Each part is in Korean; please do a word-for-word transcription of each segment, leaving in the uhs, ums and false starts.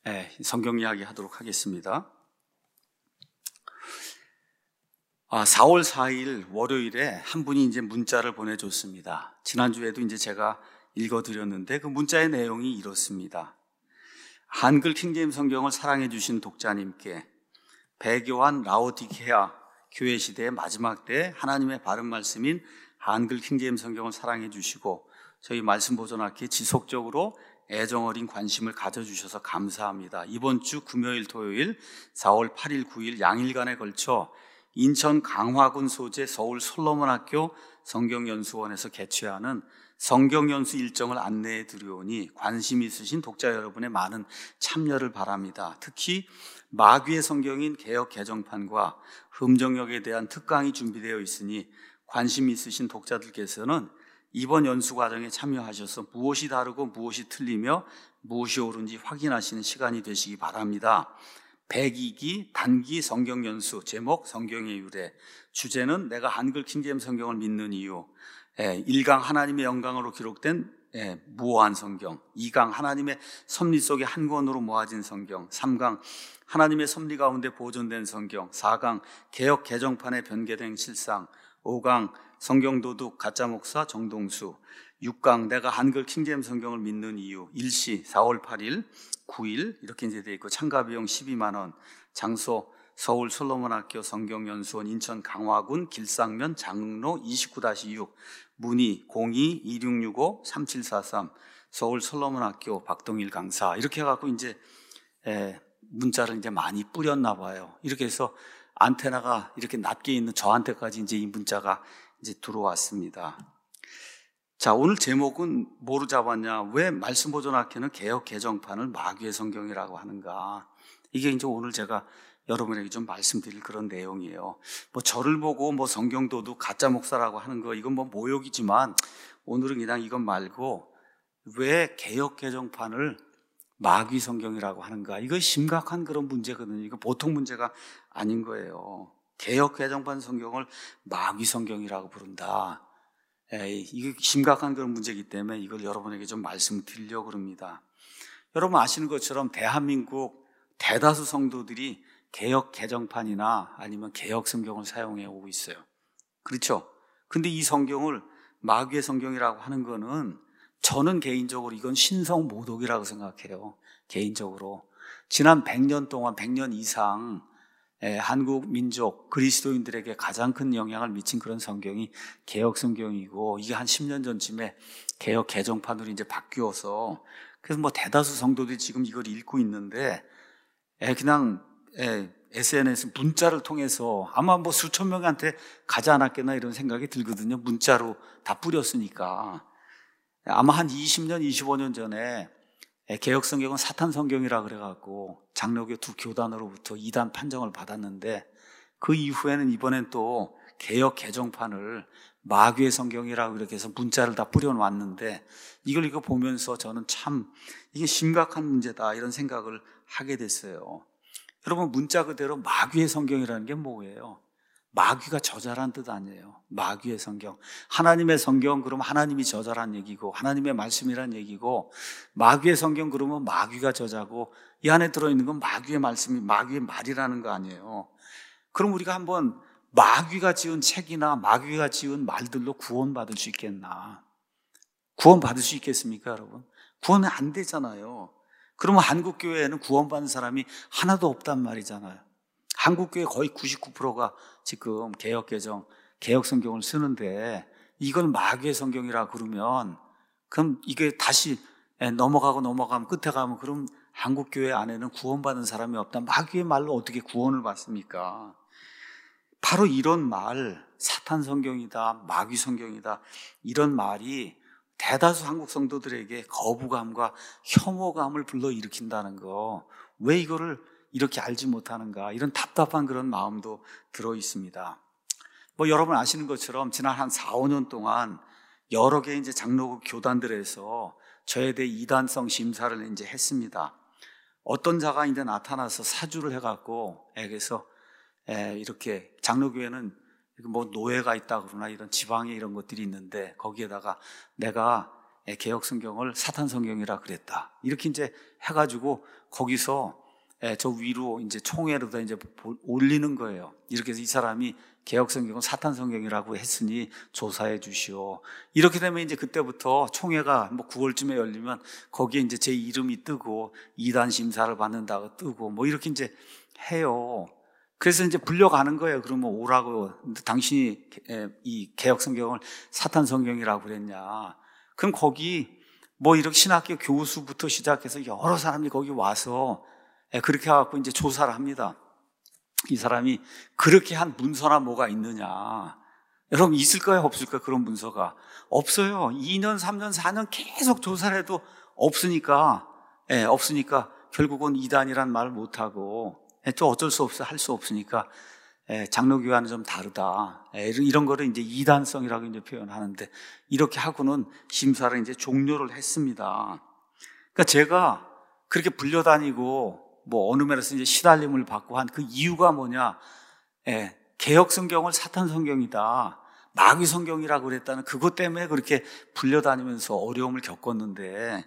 네, 성경 이야기 하도록 하겠습니다. 아, 사월 사일 월요일에 한 분이 이제 문자를 보내줬습니다. 지난주에도 이제 제가 읽어드렸는데 그 문자의 내용이 이렇습니다. 한글 킹제임스 성경을 사랑해주신 독자님께 배교한 라오디게아 교회 시대의 마지막 때 하나님의 바른 말씀인 한글 킹제임스 성경을 사랑해주시고 저희 말씀 보존학기에 지속적으로 애정어린 관심을 가져주셔서 감사합니다. 이번 주 금요일 토요일 사월 팔일 구일 양일간에 걸쳐 인천 강화군 소재 서울 솔로몬학교 성경연수원에서 개최하는 성경연수 일정을 안내해 드리오니 관심 있으신 독자 여러분의 많은 참여를 바랍니다. 특히 마귀의 성경인 개역 개정판과 흠정역에 대한 특강이 준비되어 있으니 관심 있으신 독자들께서는 이번 연수 과정에 참여하셔서 무엇이 다르고 무엇이 틀리며 무엇이 옳은지 확인하시는 시간이 되시기 바랍니다. 백이 기 단기 성경 연수, 제목 성경의 유래, 주제는 내가 한글 킹제임스 성경을 믿는 이유, 일 강 하나님의 영광으로 기록된 무오한 성경, 이 강 하나님의 섭리 속에 한 권으로 모아진 성경, 삼 강 하나님의 섭리 가운데 보존된 성경, 사 강 개역 개정판에 변개된 실상, 오 강 성경도둑 가짜 목사 정동수, 육 강 내가 한글 킹제임스 성경을 믿는 이유, 일시 사월 팔일 구일 이렇게 이제 되어 있고 참가 비용 십이만 원, 장소 서울 솔로몬학교 성경연수원 인천 강화군 길상면 장로 이십구 육, 문의 공이 이육육오 삼칠사삼, 서울 솔로몬학교 박동일 강사. 이렇게 해갖고 이제 에, 문자를 이제 많이 뿌렸나 봐요. 이렇게 해서 안테나가 이렇게 낮게 있는 저한테까지 이제 이 문자가 이제 들어왔습니다. 자, 오늘 제목은 뭐로 잡았냐? 왜 말씀 보존학회는 개역 개정판을 마귀의 성경이라고 하는가? 이게 이제 오늘 제가 여러분에게 좀 말씀드릴 그런 내용이에요. 뭐 저를 보고 뭐 성경도둑 가짜 목사라고 하는 거 이건 뭐 모욕이지만 오늘은 그냥 이건 말고 왜 개역 개정판을 마귀 성경이라고 하는가? 이거 심각한 그런 문제거든요. 이거 보통 문제가 아닌 거예요. 개역 개정판 성경을 마귀 성경이라고 부른다. 에이, 이게 심각한 그런 문제이기 때문에 이걸 여러분에게 좀 말씀드리려고 합니다. 여러분 아시는 것처럼 대한민국 대다수 성도들이 개역 개정판이나 아니면 개역 성경을 사용해 오고 있어요. 그렇죠? 근데 이 성경을 마귀의 성경이라고 하는 거는 저는 개인적으로 이건 신성 모독이라고 생각해요. 개인적으로. 지난 백 년 동안, 백 년 이상 한국 민족, 그리스도인들에게 가장 큰 영향을 미친 그런 성경이 개역 성경이고, 이게 한 십 년 전쯤에 개역 개정판으로 이제 바뀌어서, 그래서 뭐 대다수 성도들이 지금 이걸 읽고 있는데, 그냥 에스엔에스 문자를 통해서 아마 뭐 수천 명한테 가지 않았겠나 이런 생각이 들거든요. 문자로 다 뿌렸으니까. 아마 한 이십 년, 이십오 년 전에 개역 성경은 사탄 성경이라 그래갖고 장로교 두 교단으로부터 이단 판정을 받았는데, 그 이후에는 이번엔 또 개역 개정판을 마귀의 성경이라고 이렇게 해서 문자를 다 뿌려놨는데, 이걸 이거 보면서 저는 참 이게 심각한 문제다 이런 생각을 하게 됐어요. 여러분, 문자 그대로 마귀의 성경이라는 게 뭐예요? 마귀가 저자란 뜻 아니에요. 마귀의 성경. 하나님의 성경 그러면 하나님이 저자란 얘기고, 하나님의 말씀이란 얘기고, 마귀의 성경 그러면 마귀가 저자고, 이 안에 들어있는 건 마귀의 말씀이, 마귀의 말이라는 거 아니에요. 그럼 우리가 한번 마귀가 지은 책이나 마귀가 지은 말들로 구원받을 수 있겠나? 구원받을 수 있겠습니까, 여러분? 구원은 안 되잖아요. 그러면 한국교회에는 구원받는 사람이 하나도 없단 말이잖아요. 한국교회 거의 구십구 퍼센트가 지금 개역개정, 개역성경을 쓰는데, 이걸 마귀의 성경이라 그러면, 그럼 이게 다시 넘어가고 넘어가면 끝에 가면 그럼 한국교회 안에는 구원받는 사람이 없다. 마귀의 말로 어떻게 구원을 받습니까? 바로 이런 말, 사탄 성경이다, 마귀 성경이다, 이런 말이 대다수 한국 성도들에게 거부감과 혐오감을 불러일으킨다는 거, 왜 이거를 이렇게 알지 못하는가, 이런 답답한 그런 마음도 들어 있습니다. 뭐 여러분 아시는 것처럼 지난 한 사, 오 년 동안 여러 개 이제 장로교 교단들에서 저에 대해 이단성 심사를 이제 했습니다. 어떤 자가 이제 나타나서 사주를 해갖고, 그래서 이렇게 장로교회는 뭐 노예가 있다 그러나 이런 지방에 이런 것들이 있는데, 거기에다가 내가 개혁 성경을 사탄 성경이라 그랬다. 이렇게 이제 해가지고 거기서 저 위로 이제 총회로다 이제 올리는 거예요. 이렇게 해서 이 사람이 개혁 성경은 사탄 성경이라고 했으니 조사해 주시오. 이렇게 되면 이제 그때부터 총회가 뭐 구월쯤에 열리면 거기에 이제 제 이름이 뜨고 이단 심사를 받는다고 뜨고 뭐 이렇게 이제 해요. 그래서 이제 불려가는 거예요. 그러면 오라고. 당신이 이 개혁 성경을 사탄 성경이라고 그랬냐. 그럼 거기 뭐 이렇게 신학교 교수부터 시작해서 여러 사람이 거기 와서 그렇게 해갖고 이제 조사를 합니다. 이 사람이 그렇게 한 문서나 뭐가 있느냐. 여러분 있을까요? 없을까요? 그런 문서가 없어요. 이 년, 삼 년, 사 년 계속 조사를 해도 없으니까 예, 없으니까 결국은 이단이란 말을 못하고 예, 또 어쩔 수 없어 할 수 없으니까 예, 장로교와는 좀 다르다. 예, 이런, 이런 거를 이제 이단성이라고 이제 표현하는데 이렇게 하고는 심사를 이제 종료를 했습니다. 그러니까 제가 그렇게 불려다니고 뭐 어느 면에서 이제 시달림을 받고 한 그 이유가 뭐냐? 예, 개혁 성경을 사탄 성경이다, 마귀 성경이라고 그랬다는 그것 때문에 그렇게 불려다니면서 어려움을 겪었는데,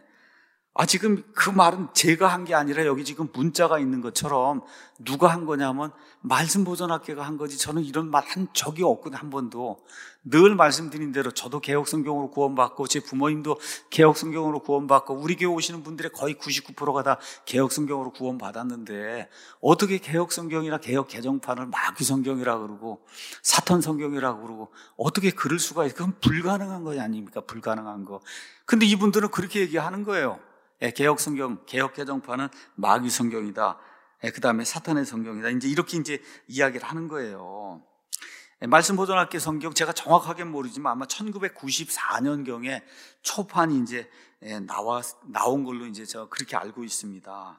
아 지금 그 말은 제가 한 게 아니라 여기 지금 문자가 있는 것처럼 누가 한 거냐면 말씀보존학회가 한 거지. 저는 이런 말 한 적이 없거든요. 한 번도. 늘 말씀드린 대로 저도 개혁성경으로 구원받고 제 부모님도 개혁성경으로 구원받고 우리 교회 오시는 분들의 거의 구십구 퍼센트가 다 개혁성경으로 구원받았는데 어떻게 개혁성경이나 개혁개정판을 마귀성경이라고 그러고 사탄 성경이라고 그러고 어떻게 그럴 수가 있어요? 그건 불가능한 거 아닙니까? 불가능한 거. 근데 이분들은 그렇게 얘기하는 거예요. 예, 개혁성경, 개혁개정판은 마귀 성경이다. 예, 그 다음에 사탄의 성경이다. 이제 이렇게 이제 이야기를 하는 거예요. 예, 말씀보존학회 성경 제가 정확하게 모르지만 아마 천구백구십사 년경에 초판이 이제 예, 나와 나온 걸로 이제 저 그렇게 알고 있습니다.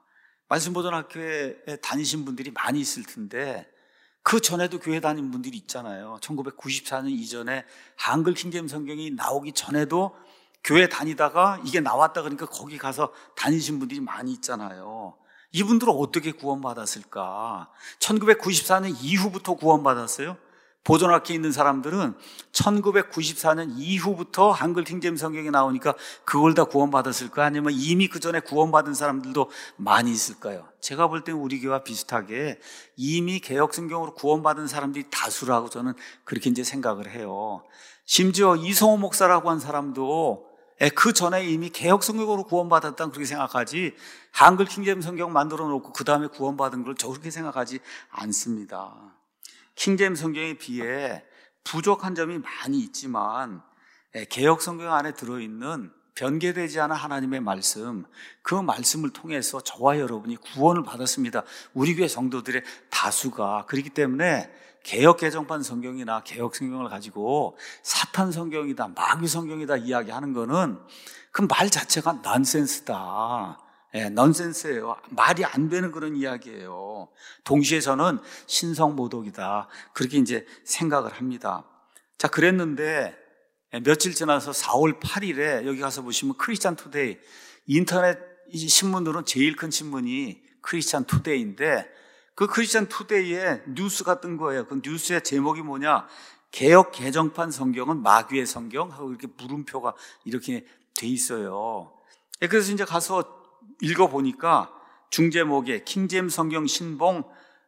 말씀보존학회에 다니신 분들이 많이 있을 텐데 그 전에도 교회 다닌 분들이 있잖아요. 천구백구십사 년 이전에 한글 킹제임 성경이 나오기 전에도 교회 다니다가 이게 나왔다 그러니까 거기 가서 다니신 분들이 많이 있잖아요. 이분들은 어떻게 구원받았을까? 천구백구십사 년 이후부터 구원받았어요? 보존학회에 있는 사람들은 천구백구십사 년 이후부터 한글 킹제임 성경이 나오니까 그걸 다 구원받았을까? 아니면 이미 그 전에 구원받은 사람들도 많이 있을까요? 제가 볼 때는 우리 교회와 비슷하게 이미 개혁 성경으로 구원받은 사람들이 다수라고 저는 그렇게 이제 생각을 해요. 심지어 이성호 목사라고 한 사람도 그 전에 이미 개혁 성경으로 구원받았다는 그렇게 생각하지 한글 킹제임 성경 만들어 놓고 그 다음에 구원받은 걸 저렇게 생각하지 않습니다. 킹제임 성경에 비해 부족한 점이 많이 있지만 개혁 성경 안에 들어있는 변개되지 않은 하나님의 말씀, 그 말씀을 통해서 저와 여러분이 구원을 받았습니다. 우리 교회 성도들의 다수가. 그렇기 때문에 개혁 개정판 성경이나 개혁 성경을 가지고 사탄 성경이다, 마귀 성경이다 이야기하는 거는 그 말 자체가 넌센스다. 예, 넌센스예요. 말이 안 되는 그런 이야기예요. 동시에 저는 신성모독이다. 그렇게 이제 생각을 합니다. 자, 그랬는데 며칠 지나서 사월 팔일에 여기 가서 보시면 크리스찬 투데이, 인터넷 신문으로는 제일 큰 신문이 크리스찬 투데이인데 그 크리스찬 투데이에 뉴스가 뜬 거예요. 그 뉴스의 제목이 뭐냐? 개혁 개정판 성경은 마귀의 성경? 하고 이렇게 물음표가 이렇게 돼 있어요. 그래서 이제 가서 읽어보니까 중제목에 킹제임 성경 신봉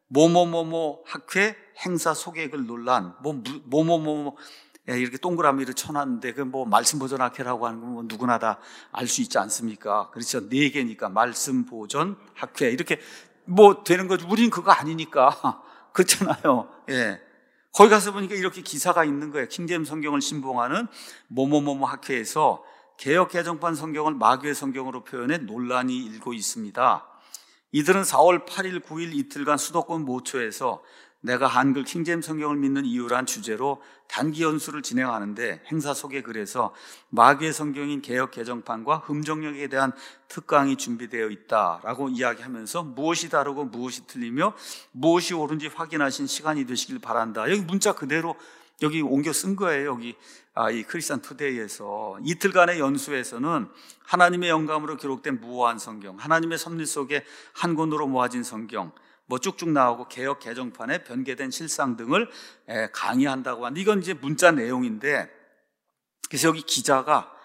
뭐뭐뭐뭐 학회 행사 소개글 논란 뭐 뭐뭐뭐 이렇게 동그라미를 쳐놨는데 그 뭐 말씀보존학회라고 하는 건 뭐 누구나 다 알 수 있지 않습니까? 그렇죠. 네 개니까 말씀보존학회 이렇게 뭐 되는 거죠. 우린 그거 아니니까. 그렇잖아요. 예. 거기 가서 보니까 이렇게 기사가 있는 거예요. 킹제임 성경을 신봉하는 뭐뭐뭐뭐 학회에서 개혁 개정판 성경을 마귀의 성경으로 표현해 논란이 일고 있습니다. 이들은 사월 팔일, 구일 이틀간 수도권 모처에서 내가 한글 킹제임 성경을 믿는 이유란 주제로 단기 연수를 진행하는데 행사 소개글에서 마귀의 성경인 개혁 개정판과 흠정력에 대한 특강이 준비되어 있다라고 이야기하면서 무엇이 다르고 무엇이 틀리며 무엇이 옳은지 확인하신 시간이 되시길 바란다. 여기 문자 그대로 여기 옮겨 쓴 거예요. 여기 아, 이 크리스찬 투데이에서 이틀간의 연수에서는 하나님의 영감으로 기록된 무오한 성경, 하나님의 섭리 속에 한 권으로 모아진 성경 뭐 쭉쭉 나오고 개혁 개정판에 변개된 실상 등을 강의한다고 하는데 이건 이제 문자 내용인데 그래서 여기 기자가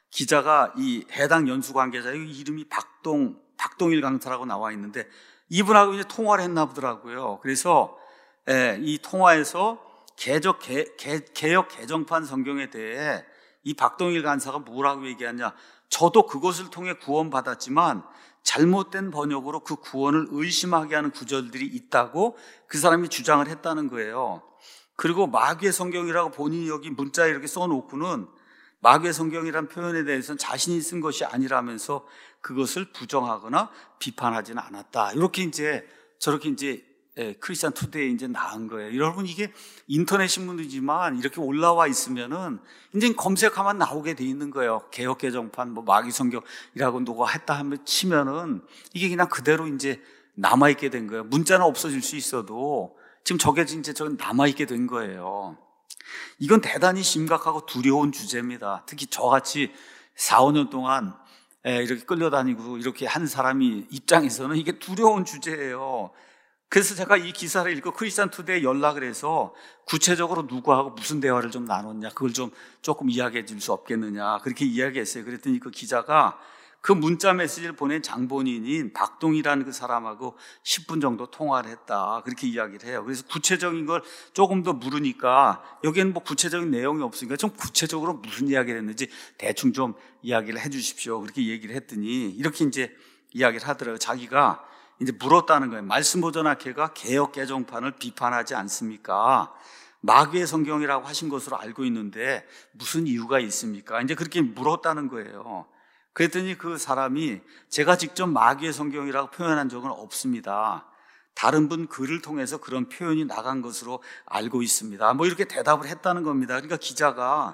기자가 이 해당 연수 관계자, 이름이 박동, 박동일 강사라고 나와 있는데 이분하고 이제 통화를 했나 보더라고요. 그래서 예, 이 통화에서 개적, 개, 개, 개역 개정판 성경에 대해 이 박동일 간사가 뭐라고 얘기하냐. 저도 그것을 통해 구원받았지만 잘못된 번역으로 그 구원을 의심하게 하는 구절들이 있다고 그 사람이 주장을 했다는 거예요. 그리고 마귀의 성경이라고 본인이 여기 문자에 이렇게 써놓고는 마귀의 성경이라는 표현에 대해서는 자신이 쓴 것이 아니라면서 그것을 부정하거나 비판하지는 않았다. 이렇게 이제 저렇게 이제 예, 크리스찬 투데이에 이제 나온 거예요. 여러분, 이게 인터넷 신문이지만 이렇게 올라와 있으면은 이제 검색하면 나오게 돼 있는 거예요. 개역 개정판, 뭐 마귀 성경이라고 누가 했다 하면 치면은 이게 그냥 그대로 이제 남아있게 된 거예요. 문자는 없어질 수 있어도 지금 저게 이제 저건 남아있게 된 거예요. 이건 대단히 심각하고 두려운 주제입니다. 특히 저같이 사, 오 년 동안 이렇게 끌려다니고 이렇게 한 사람이 입장에서는 이게 두려운 주제예요. 그래서 제가 이 기사를 읽고 크리스찬 투데이에 연락을 해서 구체적으로 누구하고 무슨 대화를 좀 나눴냐, 그걸 좀 조금 이야기해 줄 수 없겠느냐, 그렇게 이야기했어요. 그랬더니 그 기자가 그 문자 메시지를 보낸 장본인인 박동이라는 그 사람하고 십 분 정도 통화를 했다, 그렇게 이야기를 해요. 그래서 구체적인 걸 조금 더 물으니까 여기에는 뭐 구체적인 내용이 없으니까 좀 구체적으로 무슨 이야기를 했는지 대충 좀 이야기를 해 주십시오, 그렇게 얘기를 했더니 이렇게 이제 이야기를 하더라고요. 자기가 이제 물었다는 거예요. 말씀보전학회가 개역 개정판을 비판하지 않습니까? 마귀의 성경이라고 하신 것으로 알고 있는데 무슨 이유가 있습니까? 이제 그렇게 물었다는 거예요. 그랬더니 그 사람이 제가 직접 마귀의 성경이라고 표현한 적은 없습니다. 다른 분 글을 통해서 그런 표현이 나간 것으로 알고 있습니다. 뭐 이렇게 대답을 했다는 겁니다. 그러니까 기자가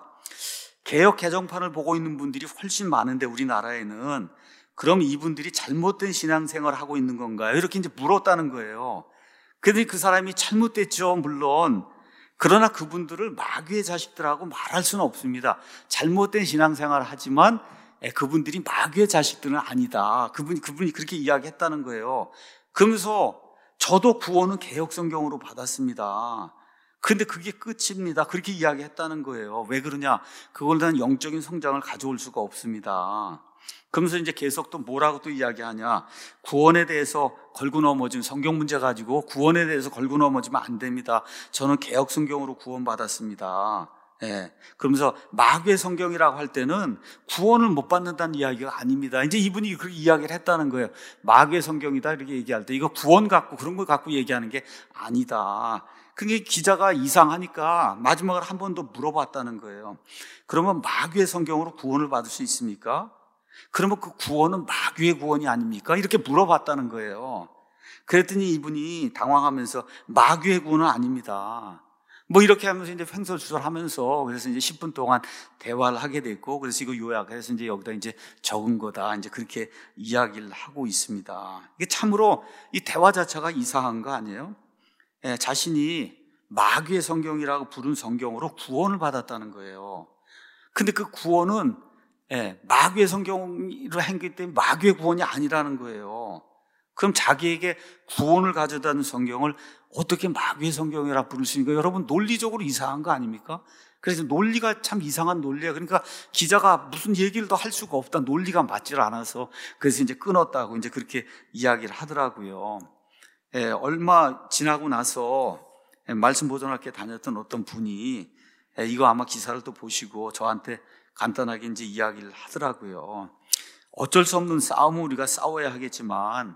개역 개정판을 보고 있는 분들이 훨씬 많은데 우리나라에는 그럼 이분들이 잘못된 신앙생활을 하고 있는 건가요? 이렇게 이제 물었다는 거예요. 그런데 그 사람이 잘못됐죠, 물론. 그러나 그분들을 마귀의 자식들하고 말할 수는 없습니다. 잘못된 신앙생활을 하지만 그분들이 마귀의 자식들은 아니다. 그분이, 그분이 그렇게 이야기했다는 거예요. 그러면서 저도 구원은 개역성경으로 받았습니다. 그런데 그게 끝입니다. 그렇게 이야기했다는 거예요. 왜 그러냐? 그걸 단 영적인 성장을 가져올 수가 없습니다. 그러면서 이제 계속 또 뭐라고 또 이야기하냐. 구원에 대해서 걸고 넘어진 성경 문제 가지고 구원에 대해서 걸고 넘어지면 안 됩니다. 저는 개역 성경으로 구원받았습니다. 예. 그러면서 마귀의 성경이라고 할 때는 구원을 못 받는다는 이야기가 아닙니다. 이제 이분이 그렇게 이야기를 했다는 거예요. 마귀의 성경이다 이렇게 얘기할 때 이거 구원 갖고 그런 걸 갖고 얘기하는 게 아니다. 그게 기자가 이상하니까 마지막으로 한 번 더 물어봤다는 거예요. 그러면 마귀의 성경으로 구원을 받을 수 있습니까? 그러면 그 구원은 마귀의 구원이 아닙니까? 이렇게 물어봤다는 거예요. 그랬더니 이분이 당황하면서 마귀의 구원은 아닙니다. 뭐 이렇게 하면서 이제 횡설수설하면서 그래서 이제 십 분 동안 대화를 하게 됐고, 그래서 이거 요약해서 이제 여기다 이제 적은 거다, 이제 그렇게 이야기를 하고 있습니다. 이게 참으로 이 대화 자체가 이상한 거 아니에요? 예, 자신이 마귀의 성경이라고 부른 성경으로 구원을 받았다는 거예요. 근데 그 구원은 예, 마귀의 성경으로 한기 때문에 마귀의 구원이 아니라는 거예요. 그럼 자기에게 구원을 가져다는 성경을 어떻게 마귀의 성경이라 부를 수 있는 거예요? 여러분, 논리적으로 이상한 거 아닙니까? 그래서 논리가 참 이상한 논리예요. 그러니까 기자가 무슨 얘기를 더 할 수가 없다. 논리가 맞질 않아서 그래서 이제 끊었다고 이제 그렇게 이야기를 하더라고요. 예, 얼마 지나고 나서 예, 말씀 보존학교에 다녔던 어떤 분이 예, 이거 아마 기사를 또 보시고 저한테 간단하게 이제 이야기를 하더라고요. 어쩔 수 없는 싸움을 우리가 싸워야 하겠지만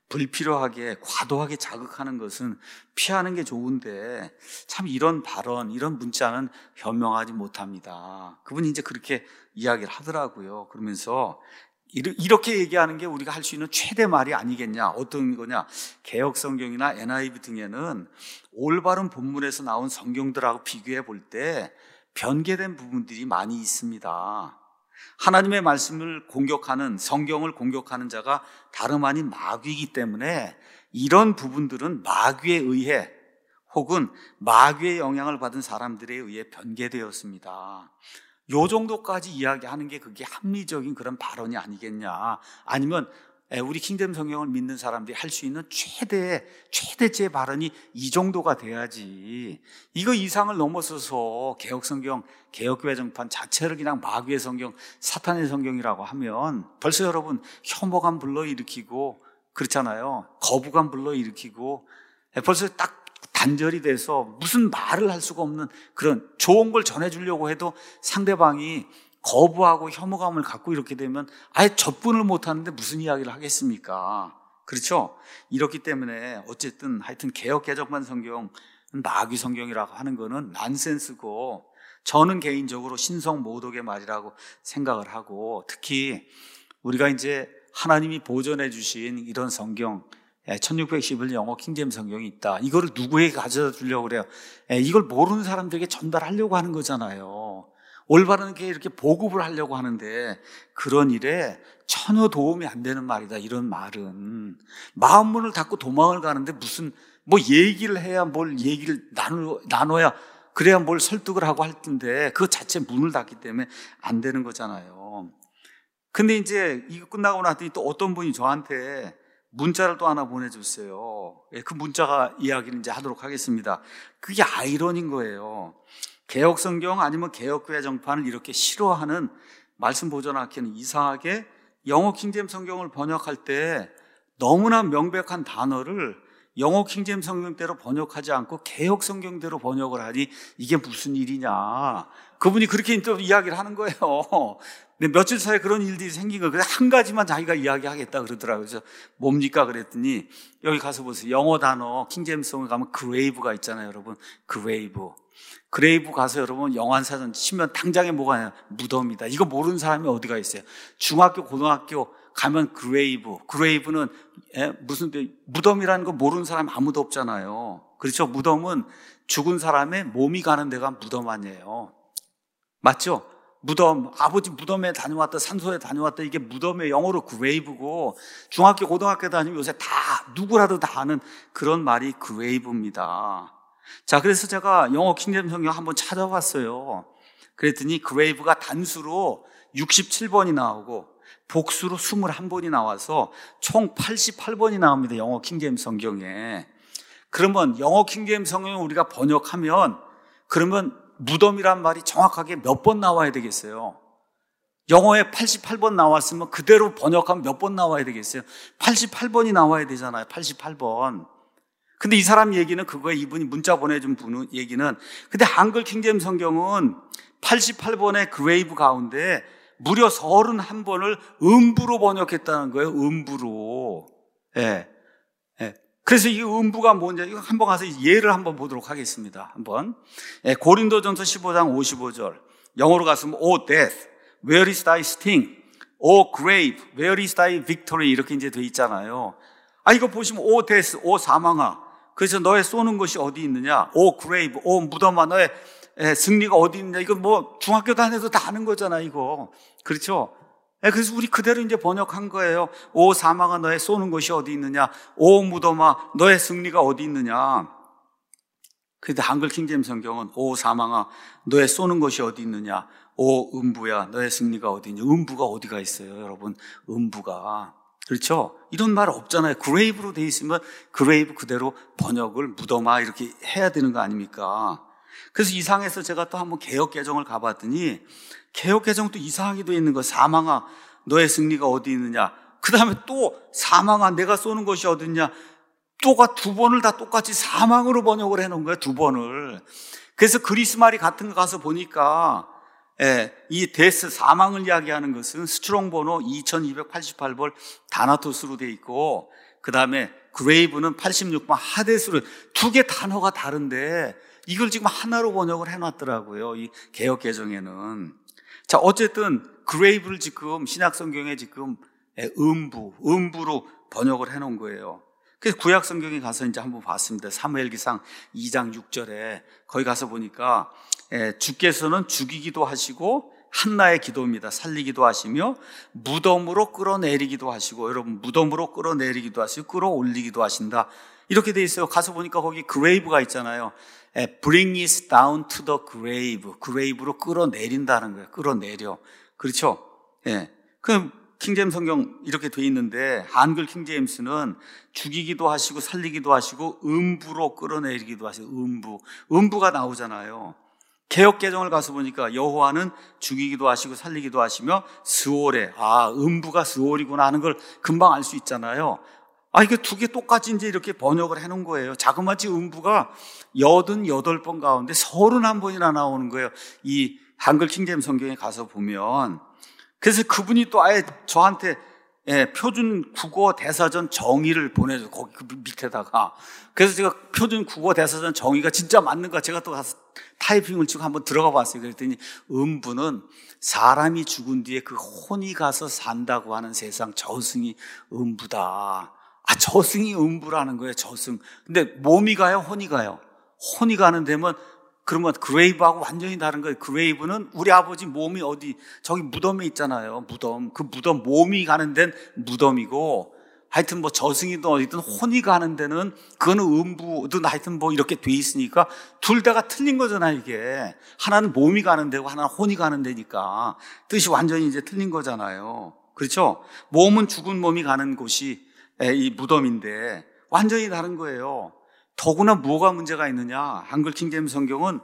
불필요하게 과도하게 자극하는 것은 피하는 게 좋은데 참 이런 발언, 이런 문자는 현명하지 못합니다. 그분이 이제 그렇게 이야기를 하더라고요. 그러면서 이렇게 얘기하는 게 우리가 할 수 있는 최대 말이 아니겠냐. 어떤 거냐. 개역성경이나 엔아이브이 등에는 올바른 본문에서 나온 성경들하고 비교해 볼 때 변개된 부분들이 많이 있습니다. 하나님의 말씀을 공격하는, 성경을 공격하는 자가 다름 아닌 마귀이기 때문에 이런 부분들은 마귀에 의해 혹은 마귀의 영향을 받은 사람들에 의해 변개되었습니다. 요 정도까지 이야기하는 게 그게 합리적인 그런 발언이 아니겠냐. 아니면 우리 킹잼 성경을 믿는 사람들이 할 수 있는 최대, 최대째 발언이 이 정도가 돼야지. 이거 이상을 넘어서서 개혁 성경, 개혁교회 정판 자체를 그냥 마귀의 성경, 사탄의 성경이라고 하면 벌써 여러분 혐오감 불러일으키고 그렇잖아요. 거부감 불러일으키고 벌써 딱 단절이 돼서 무슨 말을 할 수가 없는 그런 좋은 걸 전해주려고 해도 상대방이 거부하고 혐오감을 갖고 이렇게 되면 아예 접근을 못하는데 무슨 이야기를 하겠습니까? 그렇죠? 이렇기 때문에 어쨌든 하여튼 개혁 개정판 성경, 마귀 성경이라고 하는 거는 난센스고 저는 개인적으로 신성 모독의 말이라고 생각을 하고 특히 우리가 이제 하나님이 보존해 주신 이런 성경 천육백십 일 영어 킹잼 성경이 있다. 이거를 누구에게 가져다 주려고 그래요? 이걸 모르는 사람들에게 전달하려고 하는 거잖아요. 올바르게 이렇게 보급을 하려고 하는데 그런 일에 전혀 도움이 안 되는 말이다. 이런 말은 마음문을 닫고 도망을 가는데 무슨 뭐 얘기를 해야 뭘 얘기를 나누, 나눠야 그래야 뭘 설득을 하고 할 텐데 그 자체 문을 닫기 때문에 안 되는 거잖아요. 근데 이제 이거 끝나고 나더니 또 어떤 분이 저한테 문자를 또 하나 보내줬어요. 그 문자가 이야기를 이제 하도록 하겠습니다. 그게 아이러니인 거예요. 개혁 성경 아니면 개혁교회 정판을 이렇게 싫어하는 말씀 보존학회는 이상하게 영어 킹잼 성경을 번역할 때 너무나 명백한 단어를 영어 킹잼 성경대로 번역하지 않고 개혁 성경대로 번역을 하니 이게 무슨 일이냐. 그분이 그렇게 또 이야기를 하는 거예요. 근데 며칠 사이에 그런 일들이 생긴 거예요. 그래서 한 가지만 자기가 이야기하겠다 그러더라고요. 그래서 뭡니까 그랬더니 여기 가서 보세요. 영어 단어 킹잼 성경에 가면 grave가 있잖아요, 여러분. grave. 그레이브 가서 여러분 영환사전 치면 당장에 뭐가 아니라 무덤이다. 이거 모르는 사람이 어디가 있어요? 중학교, 고등학교 가면 그레이브. 그레이브는 무슨 무덤이라는 거 모르는 사람 아무도 없잖아요. 그렇죠? 무덤은 죽은 사람의 몸이 가는 데가 무덤 아니에요. 맞죠? 무덤, 아버지 무덤에 다녀왔다, 산소에 다녀왔다, 이게 무덤의 영어로 그레이브고 중학교, 고등학교 다니면 요새 다 누구라도 다 아는 그런 말이 그레이브입니다. 자, 그래서 제가 영어 킹잼 성경 한번 찾아봤어요. 그랬더니 그레이브가 단수로 육십칠 번이 나오고 복수로 이십일 번이 나와서 총 팔십팔 번이 나옵니다. 영어 킹잼 성경에. 그러면 영어 킹잼 성경을 우리가 번역하면 그러면 무덤이란 말이 정확하게 몇 번 나와야 되겠어요? 영어에 팔십팔 번 나왔으면 그대로 번역하면 몇 번 나와야 되겠어요? 팔십팔 번이 나와야 되잖아요. 팔십팔 번. 근데 이 사람 얘기는 그거에 이분이 문자 보내준 분 얘기는 근데 한글 킹잼 성경은 팔십팔 번의 그레이브 가운데 무려 삼십일 번을 음부로 번역했다는 거예요. 음부로. 예. 예. 그래서 이 음부가 뭔지 이거 한번 가서 예를 한번 보도록 하겠습니다. 한번. 예. 고린도전서 십오 장 오십오 절. 영어로 갔으면 O death, where is thy sting? O grave, where is thy victory? 이렇게 이제 돼 있잖아요. 아 이거 보시면 O death, O 사망아. 그래서 너의 쏘는 것이 어디 있느냐? 오 그레이브, 오 무덤아, 너의 승리가 어디 있느냐? 이거 뭐 중학교 다녀도 다 아는 거잖아, 이거. 그렇죠? 그래서 우리 그대로 이제 번역한 거예요. 오 사망아, 너의 쏘는 것이 어디 있느냐? 오 무덤아, 너의 승리가 어디 있느냐? 그런데 한글 킹잼 성경은 오 사망아, 너의 쏘는 것이 어디 있느냐? 오 음부야, 너의 승리가 어디 있느냐? 음부가 어디가 있어요, 여러분? 음부가. 그렇죠? 이런 말 없잖아요. 그레이브로 돼 있으면 그레이브 그대로 번역을 무덤아 이렇게 해야 되는 거 아닙니까? 그래서 이상해서 제가 또 한번 개혁 개정을 가봤더니 개혁 개정도 이상하게 돼 있는 거. 사망아 너의 승리가 어디 있느냐. 그 다음에 또 사망아 내가 쏘는 것이 어디 있냐. 또가 두 번을 다 똑같이 사망으로 번역을 해놓은 거예요. 두 번을. 그래서 그리스 말이 같은 거 가서 보니까 예, 이 데스 사망을 이야기하는 것은 스트롱 번호 이천이백팔십팔 번 다나토스로 돼 있고 그 다음에 그레이브는 팔십육 번 하데스로 두 개 단어가 다른데 이걸 지금 하나로 번역을 해놨더라고요. 이 개혁 개정에는. 자 어쨌든 그레이브를 지금 신약 성경에 지금 음부, 음부로 번역을 해놓은 거예요. 그래서 구약 성경에 가서 이제 한번 봤습니다. 사무엘기상 이 장 육 절에 거기 가서 보니까 예, 주께서는 죽이기도 하시고 한나의 기도입니다. 살리기도 하시며 무덤으로 끌어내리기도 하시고 여러분 무덤으로 끌어내리기도 하시고 끌어올리기도 하신다. 이렇게 돼 있어요. 가서 보니까 거기 grave가 있잖아요. 예, bring it down to the grave. grave로 끌어내린다는 거예요. 끌어내려. 그렇죠? 예. 그럼 킹제임스 성경 이렇게 돼 있는데 한글 킹제임스는 죽이기도 하시고 살리기도 하시고 음부로 끌어내리기도 하시고 음부, 음부가 나오잖아요. 개역 개정을 가서 보니까 여호와는 죽이기도 하시고 살리기도 하시며 스올에, 아, 음부가 스올이구나 하는 걸 금방 알 수 있잖아요. 아, 이게 두 개 똑같이 이제 이렇게 번역을 해 놓은 거예요. 자그마치 음부가 여든여덟 번 가운데 서른한 번이나 나오는 거예요. 이 한글 킹제임스 성경에 가서 보면. 그래서 그분이 또 아예 저한테 예, 표준 국어 대사전 정의를 보내줘. 거기 그 밑에다가. 그래서 제가 표준 국어 대사전 정의가 진짜 맞는가 제가 또 가서 타이핑을 치고 한번 들어가 봤어요. 그랬더니 음부는 사람이 죽은 뒤에 그 혼이 가서 산다고 하는 세상, 저승이 음부다. 아, 저승이 음부라는 거예요. 저승. 근데 몸이 가요? 혼이 가요? 혼이 가는 데면 그러면 그레이브하고 완전히 다른 거예요. 그레이브는 우리 아버지 몸이 어디 저기 무덤에 있잖아요. 무덤. 그 무덤, 몸이 가는 데는 무덤이고, 하여튼 뭐 저승이든 어디든 혼이 가는 데는 그거는 음부든 하여튼 뭐 이렇게 돼 있으니까 둘 다가 틀린 거잖아요. 이게 하나는 몸이 가는 데고 하나는 혼이 가는 데니까 뜻이 완전히 이제 틀린 거잖아요. 그렇죠? 몸은 죽은 몸이 가는 곳이 이 무덤인데 완전히 다른 거예요. 더구나 뭐가 문제가 있느냐? 한글 킹제임스 성경은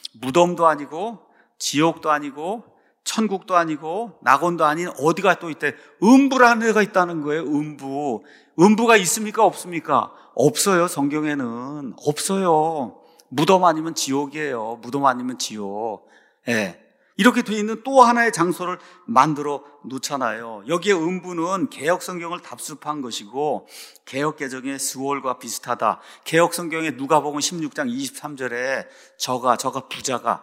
무덤도 아니고 지옥도 아니고 천국도 아니고 낙원도 아닌 어디가 또 있대? 음부라는 데가 있다는 거예요. 음부. 음부가 있습니까? 없습니까? 없어요. 성경에는 없어요. 무덤 아니면 지옥이에요. 무덤 아니면 지옥. 예. 이렇게 돼 있는 또 하나의 장소를 만들어 놓잖아요. 여기에 음부는 개역 성경을 답습한 것이고 개역 개정의 스월과 비슷하다. 개역 성경의 누가복음 십육 장 이십삼 절에 저가 저가 부자가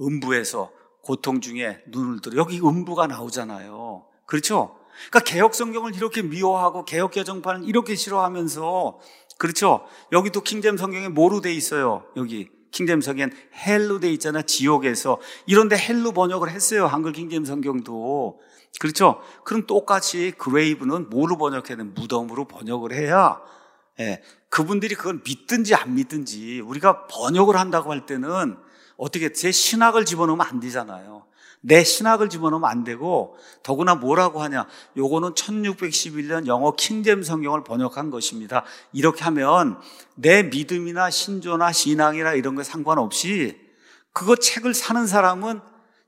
음부에서 고통 중에 눈을 들어, 여기 음부가 나오잖아요. 그렇죠? 그러니까 개역 성경을 이렇게 미워하고 개역 개정판을 이렇게 싫어하면서, 그렇죠? 여기도 킹제임스 성경에 뭐로 돼 있어요? 여기 킹제임스 성경엔 헬로 돼 있잖아. 지옥에서. 이런데 헬로 번역을 했어요. 한글 킹제임스 성경도. 그렇죠? 그럼 똑같이 그레이브는 뭐로 번역해야 돼? 무덤으로 번역을 해야, 예, 그분들이 그걸 믿든지 안 믿든지, 우리가 번역을 한다고 할 때는 어떻게 제 신학을 집어넣으면 안 되잖아요. 내 신학을 집어넣으면 안 되고, 더구나 뭐라고 하냐, 요거는 천육백십일 년 영어 킹제임스 성경을 번역한 것입니다. 이렇게 하면 내 믿음이나 신조나 신앙이나 이런 거 상관없이 그거 책을 사는 사람은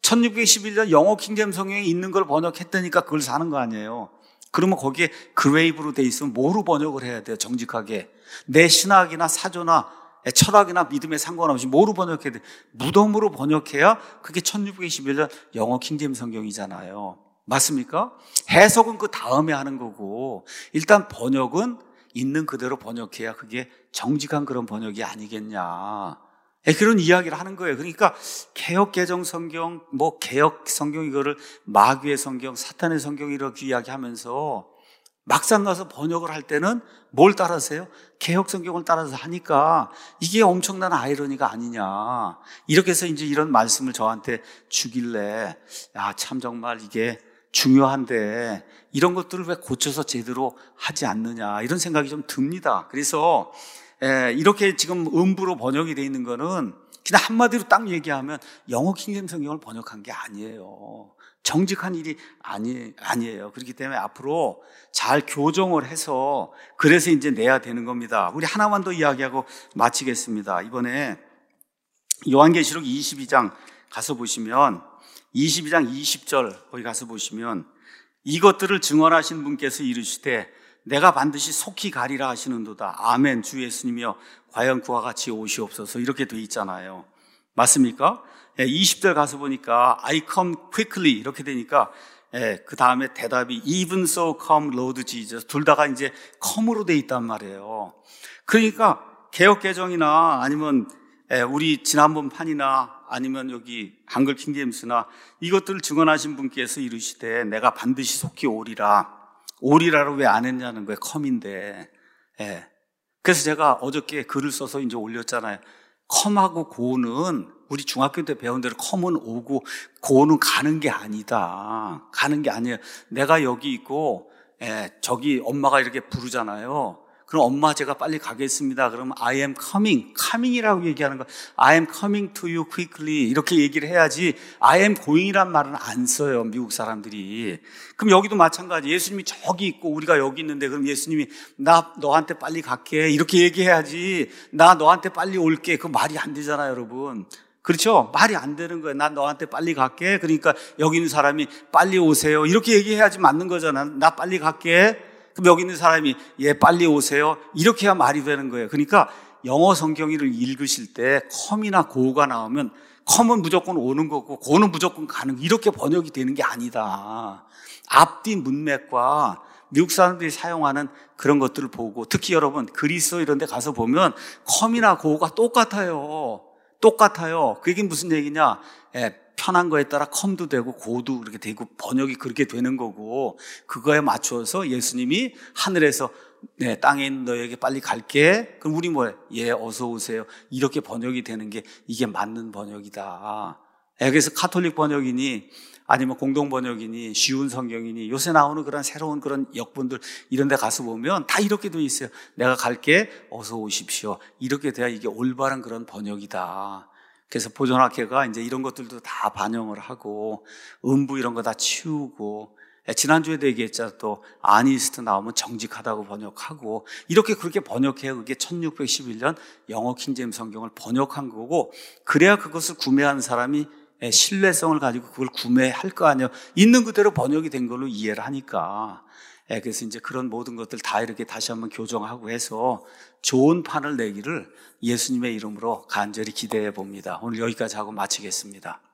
천육백십일 년 영어 킹제임스 성경에 있는 걸 번역했다니까 그걸 사는 거 아니에요. 그러면 거기에 그레이브로 돼 있으면 뭐로 번역을 해야 돼요? 정직하게. 내 신학이나 사조나 철학이나 믿음에 상관없이 뭐로 번역해야 돼? 무덤으로 번역해야 그게 천육백이십일 년 영어 킹제임스 성경이잖아요. 맞습니까? 해석은 그 다음에 하는 거고, 일단 번역은 있는 그대로 번역해야 그게 정직한 그런 번역이 아니겠냐. 그런 이야기를 하는 거예요. 그러니까 개역 개정 성경, 뭐 개역 성경 이거를 마귀의 성경, 사탄의 성경 이렇게 이야기하면서 막상 가서 번역을 할 때는 뭘 따라서요? 개역 성경을 따라서 하니까 이게 엄청난 아이러니가 아니냐. 이렇게 해서 이제 이런 말씀을 저한테 주길래, 야, 참 정말 이게 중요한데 이런 것들을 왜 고쳐서 제대로 하지 않느냐, 이런 생각이 좀 듭니다. 그래서 에, 이렇게 지금 음부로 번역이 되어 있는 거는 그냥 한마디로 딱 얘기하면 영어 킹제임스 성경을 번역한 게 아니에요. 정직한 일이 아니, 아니에요. 그렇기 때문에 앞으로 잘 교정을 해서 그래서 이제 내야 되는 겁니다. 우리 하나만 더 이야기하고 마치겠습니다. 이번에 요한계시록 이십이 장 가서 보시면, 이십이 장 이십 절 거기 가서 보시면, 이것들을 증언하신 분께서 이르시되 내가 반드시 속히 가리라 하시는도다. 아멘. 주 예수님이여 과연 그와 같이 오시옵소서. 이렇게 돼 있잖아요. 맞습니까? 이십 절 가서 보니까 I come quickly 이렇게 되니까, 예, 그 다음에 대답이 even so come Lord Jesus. 둘 다가 이제 come으로 돼 있단 말이에요. 그러니까 개역 개정이나 아니면 예, 우리 지난번 판이나 아니면 여기 한글 킹제임스나 이것들을 증언하신 분께서 이르시되 내가 반드시 속히 오리라. 오리라로 왜 안 했냐는 거예요. come인데. 예. 그래서 제가 어저께 글을 써서 이제 올렸잖아요. come하고 go는 우리 중학교 때 배운 대로 come은 오고 go는 가는 게 아니다. 가는 게 아니에요. 내가 여기 있고, 예, 저기 엄마가 이렇게 부르잖아요. 그럼 엄마 제가 빨리 가겠습니다. 그러면 I am coming, coming이라고 얘기하는 거. I am coming to you quickly 이렇게 얘기를 해야지 I am going이란 말은 안 써요, 미국 사람들이. 그럼 여기도 마찬가지. 예수님이 저기 있고 우리가 여기 있는데 그럼 예수님이 나 너한테 빨리 갈게 이렇게 얘기해야지 나 너한테 빨리 올게. 그 말이 안 되잖아요, 여러분. 그렇죠? 말이 안 되는 거예요. 난 너한테 빨리 갈게. 그러니까 여기 있는 사람이 빨리 오세요 이렇게 얘기해야지 맞는 거잖아. 나 빨리 갈게. 그럼 여기 있는 사람이 예 빨리 오세요 이렇게 해야 말이 되는 거예요. 그러니까 영어 성경을 읽으실 때 come이나 go가 나오면 come은 무조건 오는 거고 go는 무조건 가는 거 이렇게 번역이 되는 게 아니다. 앞뒤 문맥과 미국 사람들이 사용하는 그런 것들을 보고 특히 여러분 그리스 이런 데 가서 보면 come이나 go가 똑같아요. 똑같아요. 그 얘기는 무슨 얘기냐? 예, 편한 거에 따라 come도 되고 go도 그렇게 되고 번역이 그렇게 되는 거고 그거에 맞춰서 예수님이 하늘에서 네, 땅에 있는 너에게 빨리 갈게. 그럼 우리 뭐해? 예, 어서 오세요. 이렇게 번역이 되는 게 이게 맞는 번역이다. 예, 그래서 카톨릭 번역이니 아니면 공동 번역이니 쉬운 성경이니 요새 나오는 그런 새로운 그런 역본들 이런 데 가서 보면 다 이렇게 돼 있어요. 내가 갈게 어서 오십시오. 이렇게 돼야 이게 올바른 그런 번역이다. 그래서 보존학회가 이제 이런 것들도 다 반영을 하고 음부 이런 거 다 치우고 지난주에도 얘기했잖아. 또 아니스트 나오면 정직하다고 번역하고 이렇게 그렇게 번역해야 그게 천육백십일 년 영어 킹제임스 성경을 번역한 거고 그래야 그것을 구매하는 사람이 신뢰성을 가지고 그걸 구매할 거 아니에요. 있는 그대로 번역이 된 걸로 이해를 하니까. 그래서 이제 그런 모든 것들 다 이렇게 다시 한번 교정하고 해서 좋은 판을 내기를 예수님의 이름으로 간절히 기대해 봅니다. 오늘 여기까지 하고 마치겠습니다.